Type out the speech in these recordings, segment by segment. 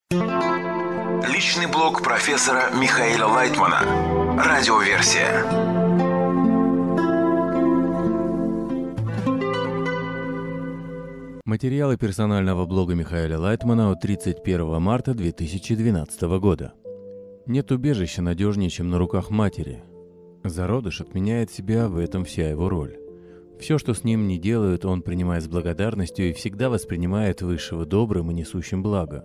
Личный блог профессора Михаила Лайтмана. Радиоверсия. Материалы персонального блога Михаила Лайтмана от 31 марта 2012 года. Нет убежища надежнее, чем на руках матери. Зародыш отменяет себя, в этом вся его роль. Все, что с ним не делают, он принимает с благодарностью и всегда воспринимает высшего добрым и несущим благо.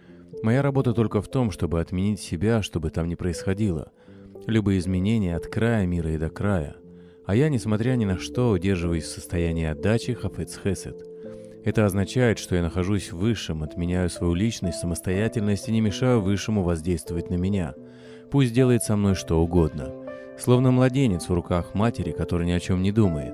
Моя работа только в том, чтобы отменить себя, что бы там ни происходило. Любые изменения от края мира и до края. А я, несмотря ни на что, удерживаюсь в состоянии отдачи хафец хесед. Это означает, что я нахожусь в высшем, отменяю свою личность, самостоятельность и не мешаю высшему воздействовать на меня. Пусть делает со мной что угодно. Словно младенец в руках матери, который ни о чем не думает.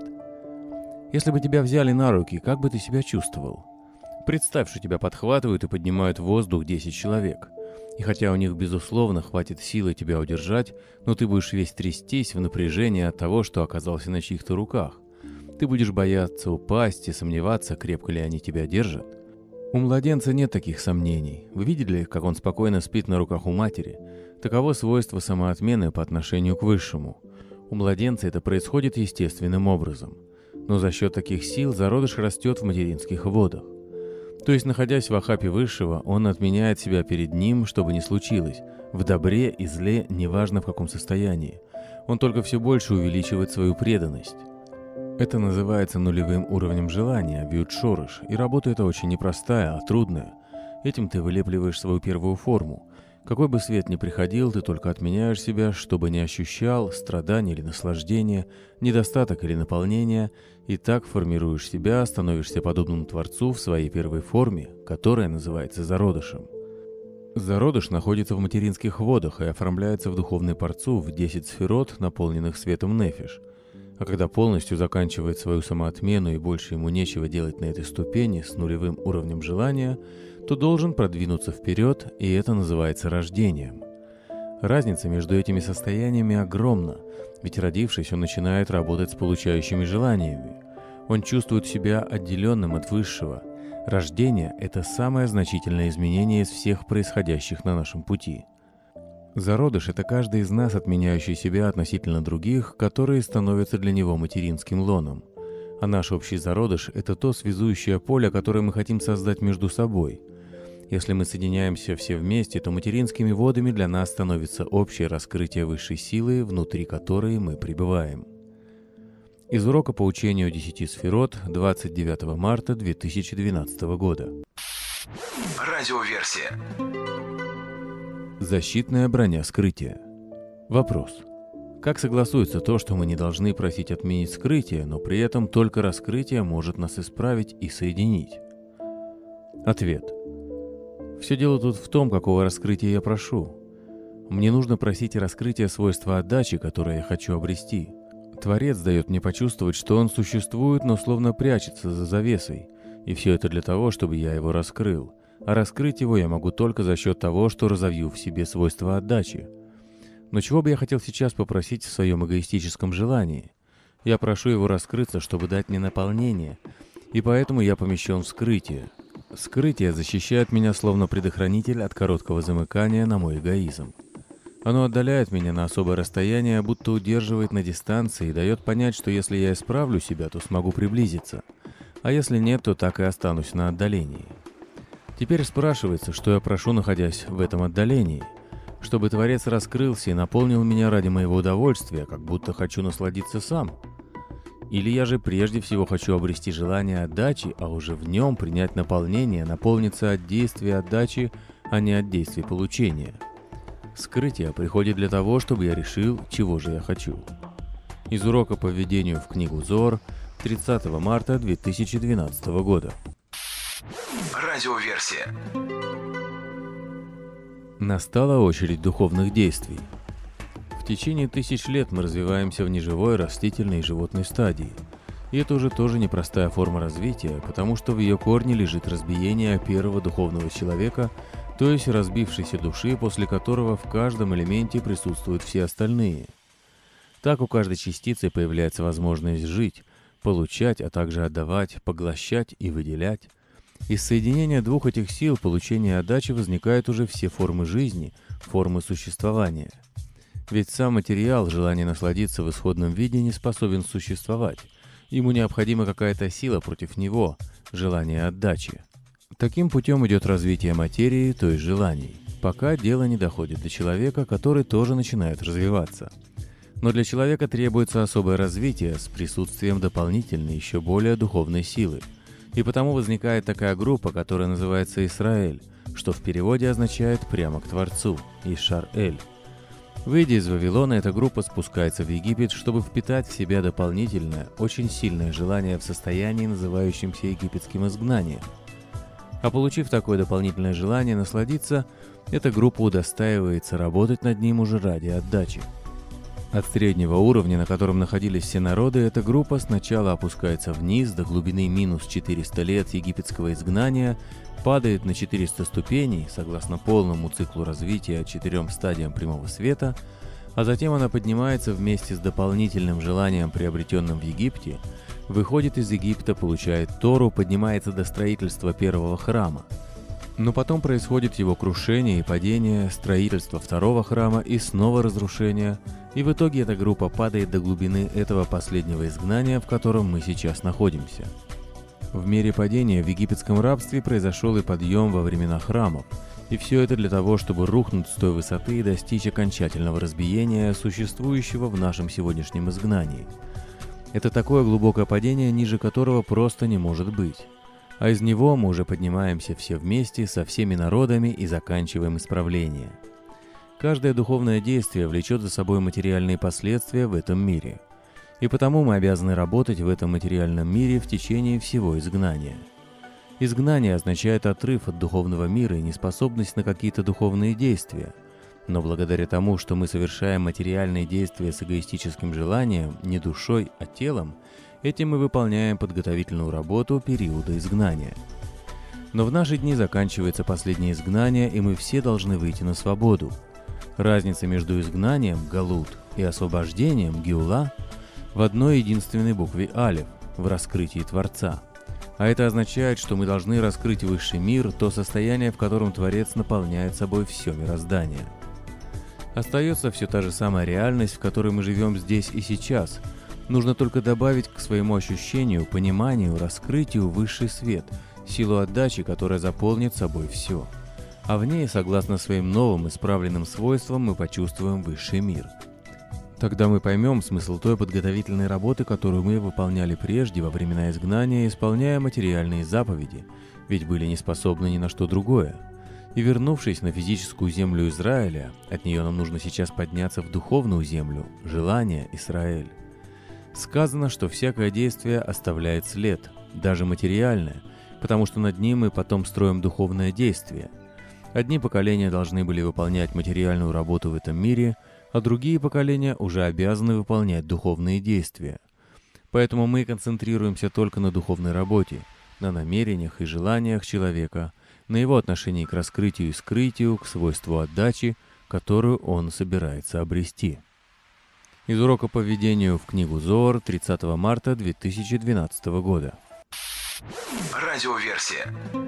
Если бы тебя взяли на руки, как бы ты себя чувствовал? Представь, что тебя подхватывают и поднимают в воздух 10 человек. И хотя у них, безусловно, хватит силы тебя удержать, но ты будешь весь трястись в напряжении от того, что оказался на чьих-то руках. Ты будешь бояться упасть и сомневаться, крепко ли они тебя держат. У младенца нет таких сомнений. Вы видели, как он спокойно спит на руках у матери? Таково свойство самоотмены по отношению к высшему. У младенца это происходит естественным образом. Но за счет таких сил зародыш растет в материнских водах. То есть, находясь в охапе высшего, он отменяет себя перед ним, что бы ни случилось, в добре и зле, неважно в каком состоянии. Он только все больше увеличивает свою преданность. Это называется нулевым уровнем желания, вьют шорыш, и работа эта очень непростая, а трудная. Этим ты вылепливаешь свою первую форму. Какой бы свет ни приходил, ты только отменяешь себя, чтобы не ощущал страдания или наслаждения, недостаток или наполнения, и так формируешь себя, становишься подобным Творцу в своей первой форме, которая называется зародышем. Зародыш находится в материнских водах и оформляется в духовный парцу в 10 сферот, наполненных светом нефиш. А когда полностью заканчивает свою самоотмену и больше ему нечего делать на этой ступени с нулевым уровнем желания, то должен продвинуться вперед, и это называется рождением. Разница между этими состояниями огромна, ведь родившись, он начинает работать с получающими желаниями. Он чувствует себя отделенным от высшего. Рождение – это самое значительное изменение из всех происходящих на нашем пути. Зародыш – это каждый из нас, отменяющий себя относительно других, которые становятся для него материнским лоном. А наш общий зародыш – это то связующее поле, которое мы хотим создать между собой. Если мы соединяемся все вместе, то материнскими водами для нас становится общее раскрытие высшей силы, внутри которой мы пребываем. Из урока по учению 10 сферот 29 марта 2012 года. Радиоверсия. Защитная броня скрытия. Вопрос. Как согласуется то, что мы не должны просить отменить скрытие, но при этом только раскрытие может нас исправить и соединить? Ответ. Все дело тут в том, какого раскрытия я прошу. Мне нужно просить раскрытия свойства отдачи, которое я хочу обрести. Творец дает мне почувствовать, что он существует, но словно прячется за завесой. И все это для того, чтобы я его раскрыл. А раскрыть его я могу только за счет того, что разовью в себе свойства отдачи. Но чего бы я хотел сейчас попросить в своем эгоистическом желании? Я прошу его раскрыться, чтобы дать мне наполнение, и поэтому я помещен в скрытие. Скрытие защищает меня словно предохранитель от короткого замыкания на мой эгоизм. Оно отдаляет меня на особое расстояние, будто удерживает на дистанции и дает понять, что если я исправлю себя, то смогу приблизиться, а если нет, то так и останусь на отдалении. Теперь спрашивается, что я прошу, находясь в этом отдалении. Чтобы Творец раскрылся и наполнил меня ради моего удовольствия, как будто хочу насладиться сам. Или я же прежде всего хочу обрести желание отдачи, а уже в нем принять наполнение, наполниться от действия отдачи, а не от действия получения. Скрытие приходит для того, чтобы я решил, чего же я хочу. Из урока по введению в книгу Зоар 30 марта 2012 года. Радиоверсия. Настала очередь духовных действий. В течение 1000 лет мы развиваемся в неживой, растительной и животной стадии. И это уже тоже непростая форма развития, потому что в ее корне лежит разбиение первого духовного человека, то есть разбившейся души, после которого в каждом элементе присутствуют все остальные. Так у каждой частицы появляется возможность жить, получать, а также отдавать, поглощать и выделять. Из соединения двух этих сил получения и отдачи возникают уже все формы жизни, формы существования. Ведь сам материал, желание насладиться в исходном виде, не способен существовать. Ему необходима какая-то сила против него, желание отдачи. Таким путем идет развитие материи, то есть желаний, пока дело не доходит до человека, который тоже начинает развиваться. Но для человека требуется особое развитие с присутствием дополнительной, еще более духовной силы. И потому возникает такая группа, которая называется Исраэль, что в переводе означает «прямо к Творцу» – Ишар-Эль. Выйдя из Вавилона, эта группа спускается в Египет, чтобы впитать в себя дополнительное, очень сильное желание в состоянии, называющемся египетским изгнанием. А получив такое дополнительное желание насладиться, эта группа удостаивается работать над ним уже ради отдачи. От среднего уровня, на котором находились все народы, эта группа сначала опускается вниз до глубины минус 400 лет египетского изгнания, падает на 400 ступеней, согласно полному циклу развития 4 стадиям прямого света, а затем она поднимается вместе с дополнительным желанием, приобретенным в Египте, выходит из Египта, получает Тору, поднимается до строительства первого храма. Но потом происходит его крушение и падение, строительство второго храма и снова разрушение, и в итоге эта группа падает до глубины этого последнего изгнания, в котором мы сейчас находимся. В мере падения в египетском рабстве произошел и подъем во времена храмов, и все это для того, чтобы рухнуть с той высоты и достичь окончательного разбиения, существующего в нашем сегодняшнем изгнании. Это такое глубокое падение, ниже которого просто не может быть. А из него мы уже поднимаемся все вместе со всеми народами и заканчиваем исправление. Каждое духовное действие влечет за собой материальные последствия в этом мире. И потому мы обязаны работать в этом материальном мире в течение всего изгнания. Изгнание означает отрыв от духовного мира и неспособность на какие-то духовные действия. Но благодаря тому, что мы совершаем материальные действия с эгоистическим желанием, не душой, а телом, этим мы выполняем подготовительную работу периода изгнания. Но в наши дни заканчивается последнее изгнание, и мы все должны выйти на свободу. Разница между изгнанием, галут, и освобождением, геула, в одной единственной букве алеф, в раскрытии Творца. А это означает, что мы должны раскрыть высший мир, то состояние, в котором Творец наполняет собой все мироздание. Остается все та же самая реальность, в которой мы живем здесь и сейчас. Нужно только добавить к своему ощущению, пониманию, раскрытию высший свет, силу отдачи, которая заполнит собой все. А в ней, согласно своим новым исправленным свойствам, мы почувствуем высший мир. Тогда мы поймем смысл той подготовительной работы, которую мы выполняли прежде во времена изгнания, исполняя материальные заповеди, ведь были не способны ни на что другое. И вернувшись на физическую землю Израиля, от нее нам нужно сейчас подняться в духовную землю, желание Исраэль. Сказано, что всякое действие оставляет след, даже материальное, потому что над ним мы потом строим духовное действие. Одни поколения должны были выполнять материальную работу в этом мире, а другие поколения уже обязаны выполнять духовные действия. Поэтому мы концентрируемся только на духовной работе, на намерениях и желаниях человека, на его отношении к раскрытию и скрытию, к свойству отдачи, которую он собирается обрести. Из урока по введению в книгу Зоар 30 марта 2012 года. Радиоверсия.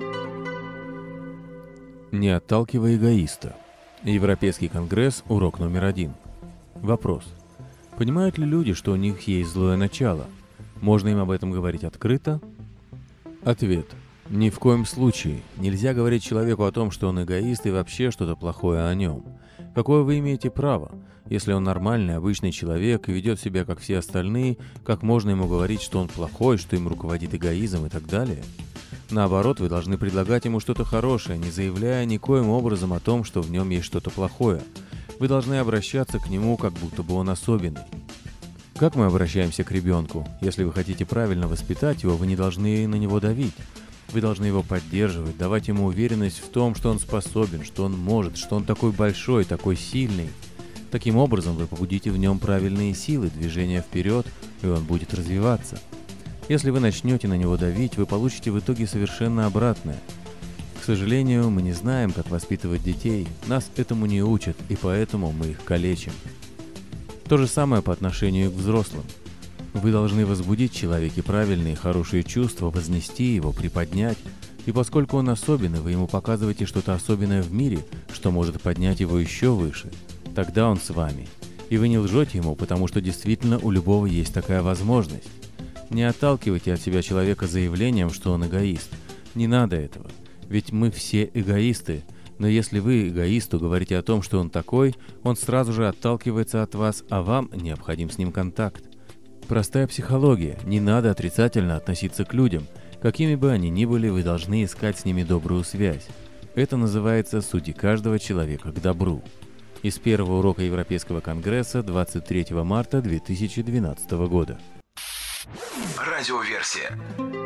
Не отталкивай эгоиста. Европейский конгресс, урок номер 1. Вопрос. Понимают ли люди, что у них есть злое начало? Можно им об этом говорить открыто? Ответ. Ни в коем случае. Нельзя говорить человеку о том, что он эгоист и вообще что-то плохое о нем. Какое вы имеете право? Если он нормальный, обычный человек и ведет себя как все остальные, как можно ему говорить, что он плохой, что им руководит эгоизм и так далее? Наоборот, вы должны предлагать ему что-то хорошее, не заявляя никоим образом о том, что в нем есть что-то плохое. Вы должны обращаться к нему, как будто бы он особенный. Как мы обращаемся к ребенку? Если вы хотите правильно воспитать его, вы не должны на него давить. Вы должны его поддерживать, давать ему уверенность в том, что он способен, что он может, что он такой большой, такой сильный. Таким образом, вы побудите в нем правильные силы, движения вперед, и он будет развиваться. Если вы начнете на него давить, вы получите в итоге совершенно обратное. К сожалению, мы не знаем, как воспитывать детей, нас этому не учат, и поэтому мы их калечим. То же самое по отношению к взрослым. Вы должны возбудить в человеке правильные, хорошие чувства, вознести его, приподнять, И поскольку он особенный, вы ему показываете что-то особенное в мире, что может поднять его еще выше. Тогда он с вами. И вы не лжете ему, потому что действительно у любого есть такая возможность. Не отталкивайте от себя человека заявлением, что он эгоист. Не надо этого. Ведь мы все эгоисты. Но если вы эгоисту говорите о том, что он такой, он сразу же отталкивается от вас, а вам необходим с ним контакт. Простая психология. Не надо отрицательно относиться к людям. Какими бы они ни были, вы должны искать с ними добрую связь. Это называется «Суди каждого человека к добру». Из первого урока Европейского конгресса 23 марта 2012 года. Радиоверсия.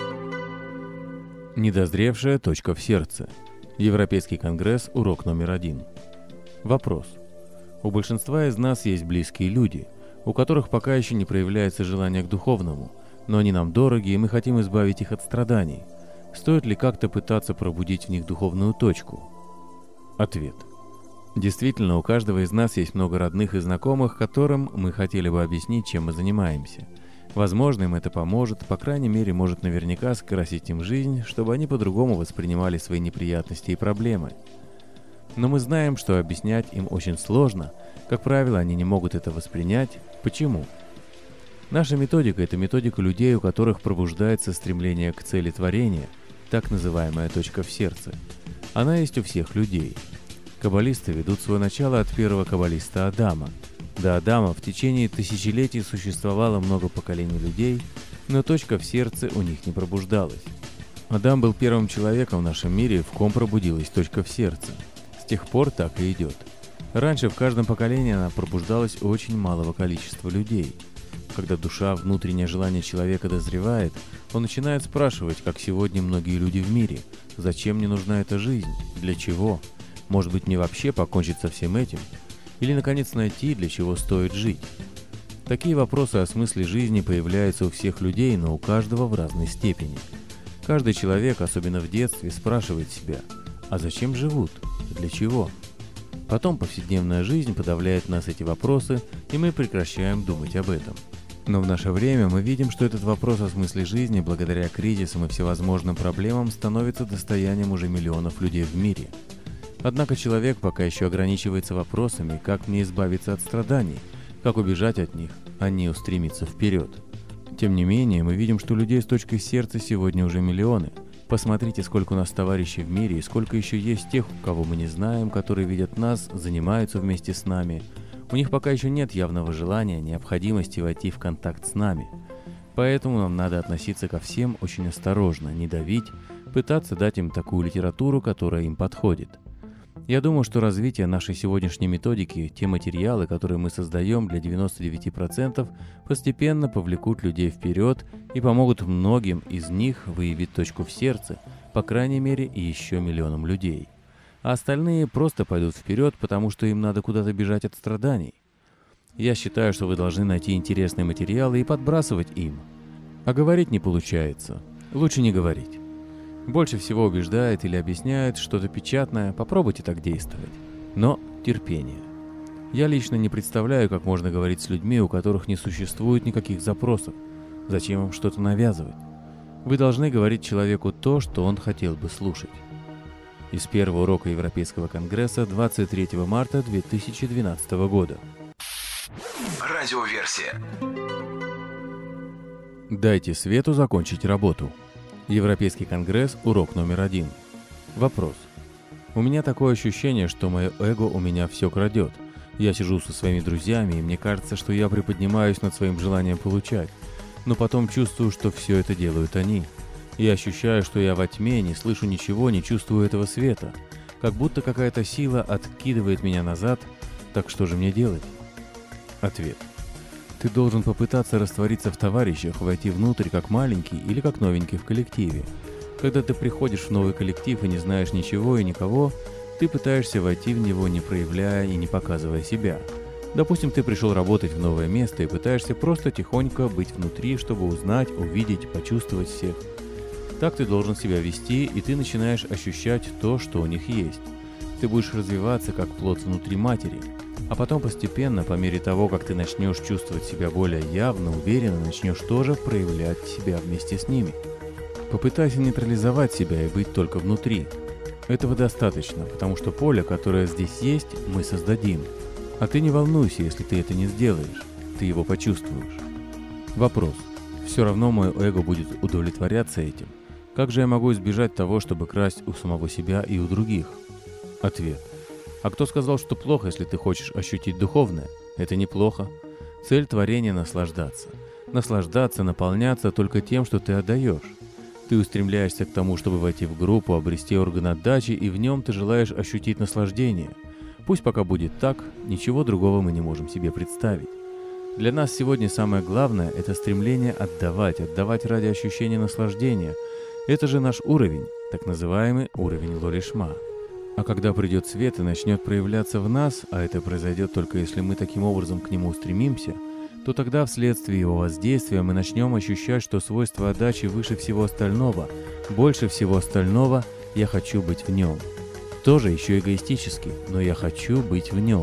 Недозревшая точка в сердце. Европейский конгресс, урок номер 1. Вопрос. У большинства из нас есть близкие люди, у которых пока еще не проявляется желание к духовному, но они нам дороги, и мы хотим избавить их от страданий. Стоит ли как-то пытаться пробудить в них духовную точку? Ответ. Действительно, у каждого из нас есть много родных и знакомых, которым мы хотели бы объяснить, чем мы занимаемся. Возможно, им это поможет, по крайней мере, может наверняка скрасить им жизнь, чтобы они по-другому воспринимали свои неприятности и проблемы. Но мы знаем, что объяснять им очень сложно. Как правило, они не могут это воспринять. Почему? Наша методика – это методика людей, у которых пробуждается стремление к цели творения, так называемая точка в сердце. Она есть у всех людей. Каббалисты ведут свое начало от первого каббалиста Адама. До Адама в течение тысячелетий существовало много поколений людей, но точка в сердце у них не пробуждалась. Адам был первым человеком в нашем мире, в ком пробудилась точка в сердце. С тех пор так и идет. Раньше в каждом поколении она пробуждалась у очень малого количества людей. Когда душа, внутреннее желание человека дозревает, он начинает спрашивать, как сегодня многие люди в мире, зачем мне нужна эта жизнь, для чего? Может быть, мне вообще покончить со всем этим? Или, наконец, найти, для чего стоит жить? Такие вопросы о смысле жизни появляются у всех людей, но у каждого в разной степени. Каждый человек, особенно в детстве, спрашивает себя, а зачем живут? Для чего? Потом повседневная жизнь подавляет в нас эти вопросы, и мы прекращаем думать об этом. Но в наше время мы видим, что этот вопрос о смысле жизни, благодаря кризисам и всевозможным проблемам, становится достоянием уже миллионов людей в мире. Однако человек пока еще ограничивается вопросами, как мне избавиться от страданий, как убежать от них, а не устремиться вперед. Тем не менее, мы видим, что людей с точкой сердца сегодня уже миллионы. Посмотрите, сколько у нас товарищей в мире и сколько еще есть тех, кого мы не знаем, которые видят нас, занимаются вместе с нами. У них пока еще нет явного желания, необходимости войти в контакт с нами. Поэтому нам надо относиться ко всем очень осторожно, не давить, пытаться дать им такую литературу, которая им подходит. Я думаю, что развитие нашей сегодняшней методики, те материалы, которые мы создаем для 99%, постепенно повлекут людей вперед и помогут многим из них выявить точку в сердце, по крайней мере, и еще миллионам людей. А остальные просто пойдут вперед, потому что им надо куда-то бежать от страданий. Я считаю, что вы должны найти интересные материалы и подбрасывать им. А говорить не получается. Лучше не говорить. Больше всего убеждает или объясняет что-то печатное, попробуйте так действовать. Но терпение. Я лично не представляю, как можно говорить с людьми, у которых не существует никаких запросов. Зачем им что-то навязывать? Вы должны говорить человеку то, что он хотел бы слушать. Из первого урока Европейского конгресса 23 марта 2012 года. Радиоверсия. Дайте свету закончить работу. Европейский конгресс, урок номер 1. Вопрос. У меня такое ощущение, что мое эго у меня все крадет. Я сижу со своими друзьями, и мне кажется, что я приподнимаюсь над своим желанием получать. Но потом чувствую, что все это делают они. Я ощущаю, что я во тьме, не слышу ничего, не чувствую этого света. Как будто какая-то сила откидывает меня назад. Так что же мне делать? Ответ. Ты должен попытаться раствориться в товарищах, войти внутрь как маленький или как новенький в коллективе. Когда ты приходишь в новый коллектив и не знаешь ничего и никого, ты пытаешься войти в него, не проявляя и не показывая себя. Допустим, ты пришел работать в новое место и пытаешься просто тихонько быть внутри, чтобы узнать, увидеть, почувствовать всех. Так ты должен себя вести, и ты начинаешь ощущать то, что у них есть. Ты будешь развиваться как плод внутри матери. А потом постепенно, по мере того, как ты начнешь чувствовать себя более явно, уверенно, начнешь тоже проявлять себя вместе с ними. Попытайся нейтрализовать себя и быть только внутри. Этого достаточно, потому что поле, которое здесь есть, мы создадим. А ты не волнуйся, если ты это не сделаешь. Ты его почувствуешь. Вопрос. Все равно мое эго будет удовлетворяться этим. Как же я могу избежать того, чтобы красть у самого себя и у других? Ответ. А кто сказал, что плохо, если ты хочешь ощутить духовное? Это неплохо. Цель творения — наслаждаться. Наслаждаться, наполняться только тем, что ты отдаешь. Ты устремляешься к тому, чтобы войти в группу, обрести орган отдачи, и в нем ты желаешь ощутить наслаждение. Пусть пока будет так, ничего другого мы не можем себе представить. Для нас сегодня самое главное – это стремление отдавать ради ощущения наслаждения. Это же наш уровень, так называемый уровень Лолишма. А когда придет свет и начнет проявляться в нас, а это произойдет только если мы таким образом к нему устремимся, то тогда вследствие его воздействия мы начнем ощущать, что свойство отдачи выше всего остального, больше всего остального, я хочу быть в нем. Тоже еще эгоистически, но я хочу быть в нем.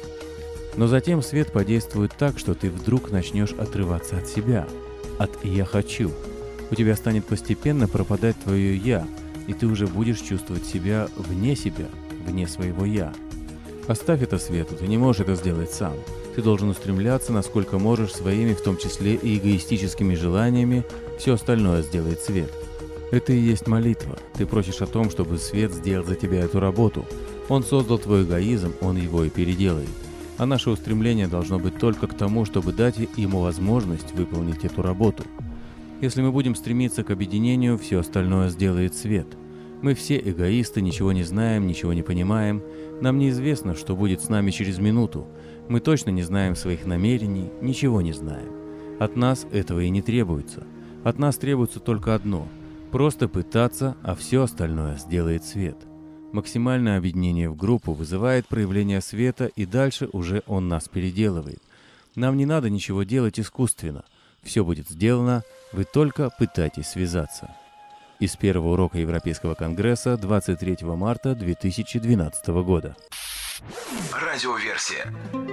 Но затем свет подействует так, что ты вдруг начнешь отрываться от себя, от «я хочу». У тебя станет постепенно пропадать твое «я», и ты уже будешь чувствовать себя, вне своего «я». Оставь это свету, ты не можешь это сделать сам. Ты должен устремляться, насколько можешь, своими, в том числе и эгоистическими желаниями, все остальное сделает свет. Это и есть молитва. Ты просишь о том, чтобы свет сделал за тебя эту работу. Он создал твой эгоизм, он его и переделает. А наше устремление должно быть только к тому, чтобы дать ему возможность выполнить эту работу. Если мы будем стремиться к объединению, все остальное сделает свет. Мы все эгоисты, ничего не знаем, ничего не понимаем. Нам неизвестно, что будет с нами через минуту. Мы точно не знаем своих намерений, ничего не знаем. От нас этого и не требуется. От нас требуется только одно – просто пытаться, а все остальное сделает свет. Максимальное объединение в группу вызывает проявление света, и дальше уже он нас переделывает. Нам не надо ничего делать искусственно. Все будет сделано, вы только пытайтесь связаться. Из первого урока Европейского конгресса 23 марта 2012 года. Радиоверсия.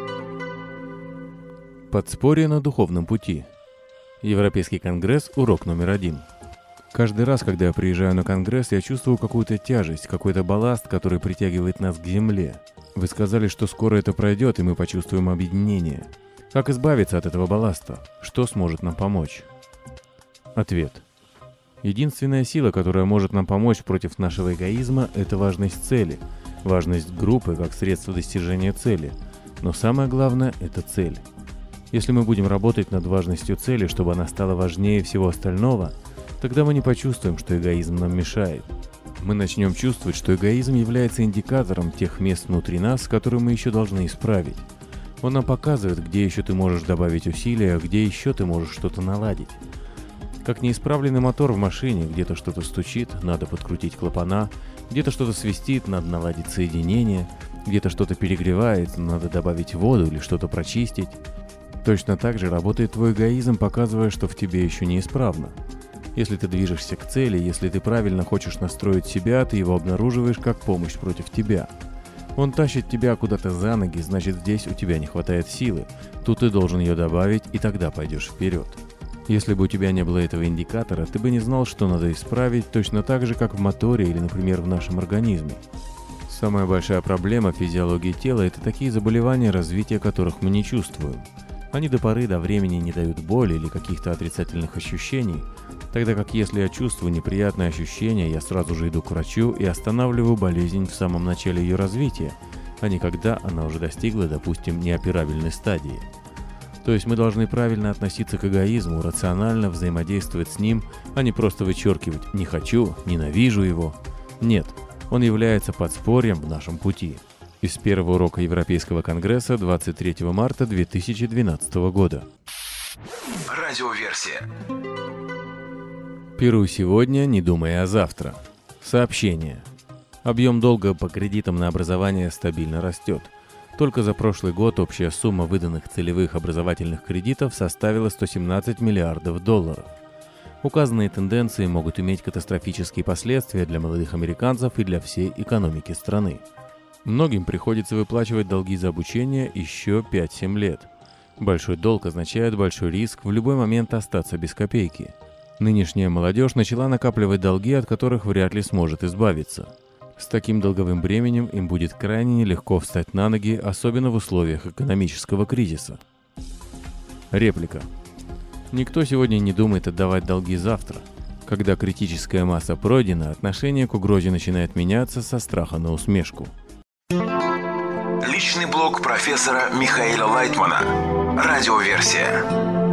Подспорье на духовном пути. Европейский конгресс, урок номер 1. Каждый раз, когда я приезжаю на конгресс, я чувствую какую-то тяжесть, какой-то балласт, который притягивает нас к земле. Вы сказали, что скоро это пройдет, и мы почувствуем объединение. Как избавиться от этого балласта? Что сможет нам помочь? Ответ. Единственная сила, которая может нам помочь против нашего эгоизма, это важность цели. Важность группы как средство достижения цели. Но самое главное – это цель. Если мы будем работать над важностью цели, чтобы она стала важнее всего остального, тогда мы не почувствуем, что эгоизм нам мешает. Мы начнем чувствовать, что эгоизм является индикатором тех мест внутри нас, которые мы еще должны исправить. Он нам показывает, где еще ты можешь добавить усилия, где еще ты можешь что-то наладить. Как неисправленный мотор в машине, где-то что-то стучит, надо подкрутить клапана, где-то что-то свистит, надо наладить соединение, где-то что-то перегревает, надо добавить воду или что-то прочистить. Точно так же работает твой эгоизм, показывая, что в тебе еще неисправно. Если ты движешься к цели, если ты правильно хочешь настроить себя, ты его обнаруживаешь как помощь против тебя. Он тащит тебя куда-то за ноги, значит, здесь у тебя не хватает силы. Тут ты должен ее добавить, и тогда пойдешь вперед. Если бы у тебя не было этого индикатора, ты бы не знал, что надо исправить, точно так же, как в моторе или, например, в нашем организме. Самая большая проблема физиологии тела – это такие заболевания, развития которых мы не чувствуем. Они до поры до времени не дают боли или каких-то отрицательных ощущений, тогда как если я чувствую неприятные ощущения, я сразу же иду к врачу и останавливаю болезнь в самом начале ее развития, а не когда она уже достигла, допустим, неоперабельной стадии. То есть мы должны правильно относиться к эгоизму, рационально взаимодействовать с ним, а не просто вычеркивать «не хочу», «ненавижу его». Нет, он является подспорьем в нашем пути. Из первого урока Европейского конгресса 23 марта 2012 года. Радиоверсия. Пируй сегодня, не думая о завтра. Сообщение. Объем долга по кредитам на образование стабильно растет. Только за прошлый год общая сумма выданных целевых образовательных кредитов составила $117 миллиардов. Указанные тенденции могут иметь катастрофические последствия для молодых американцев и для всей экономики страны. Многим приходится выплачивать долги за обучение еще 5-7 лет. Большой долг означает большой риск в любой момент остаться без копейки. Нынешняя молодежь начала накапливать долги, от которых вряд ли сможет избавиться. С таким долговым бременем им будет крайне нелегко встать на ноги, особенно в условиях экономического кризиса. Реплика. Никто сегодня не думает отдавать долги завтра. Когда критическая масса пройдена, отношение к угрозе начинает меняться со страха на усмешку. Личный блог профессора Михаила Лайтмана. Радиоверсия.